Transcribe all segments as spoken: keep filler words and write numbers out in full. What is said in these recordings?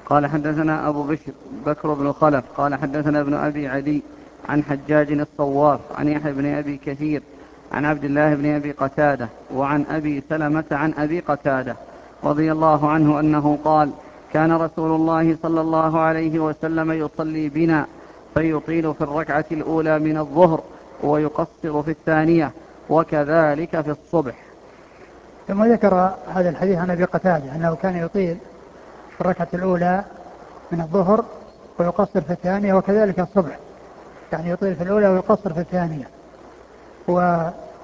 قال حدثنا أبو بشر بكر بن خلف قال حدثنا ابن أبي عدي عن حجاج الصواف عن يحيى بن أبي كثير عن عبد الله بن أبي قتادة وعن أبي سلمة عن أبي قتادة رضي الله عنه أنه قال كان رسول الله صلى الله عليه وسلم يصلي بنا فيطيل في الركعة الأولى من الظهر ويقصر في الثانية وكذلك في الصبح. ثم ذكر هذا الحديث عن أبي قتادة أنه كان يطيل في الركعة الأولى من الظهر ويقصر في الثانية وكذلك الصبح، يعني يطيل في الأولى ويقصر في الثانية. و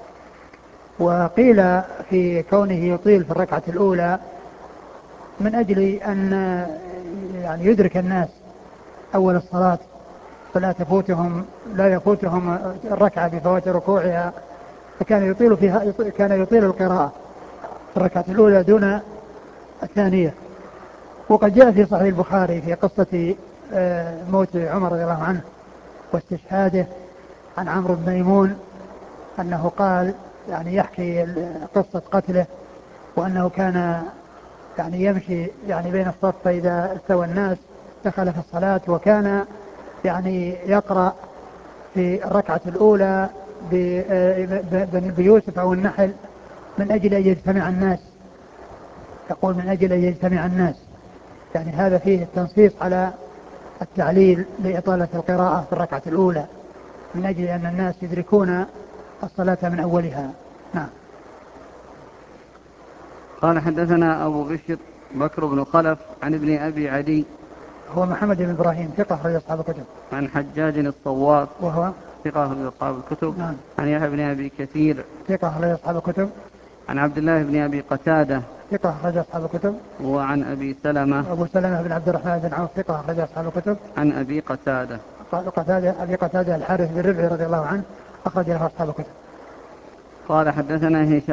وقيل في كونه يطيل في الركعة الأولى من أجل أن يعني يدرك الناس أول الصلاة فلا تفوتهم لا يفوتهم الركعة بفوات ركوعها، فكان يطيل فيها كان يطيل القراءة في الركعة الأولى دون الثانية. وقد جاء في صحيح البخاري في قصة موت عمر رضي الله عنه واستشهاده عن عمرو بن ميمون أنه قال يعني يحكي قصة قتله وأنه كان يعني يمشي يعني بين الصف فإذا استوى الناس دخل في الصلاة، وكان يعني يقرأ في الركعة الأولى بيوسف أو النحل من أجل أن يجتمع الناس، يقول من أجل أن يجتمع الناس، يعني هذا فيه التنصيص على التعليل لإطالة القراءة في الركعة الأولى من أجل أن الناس يدركون الصلاة من أولها. نعم. قال حدثنا أبو بشر بكر بن خلف عن ابن أبي عدي هو محمد بن إبراهيم ثقة أخرج أصحاب الكتب. عن حجاج الصواف وهو ثقة أخرج أصحاب الكتب. نعم. عن يحيى بن أبي كثير ثقة أخرج أصحاب الكتب. عن عبد الله بن أبي قتادة ثقة أخرج أصحاب الكتب. وعن أبي سلمة أبو سلمة بن عبد الرحمن بن عوف ثقة أخرج أصحاب الكتب. عن أبي قتادة قتادة أبي قتادة الحارث بن ربعي رضي الله عنه أخرج له أصحاب الكتب. قال حدثنا هشام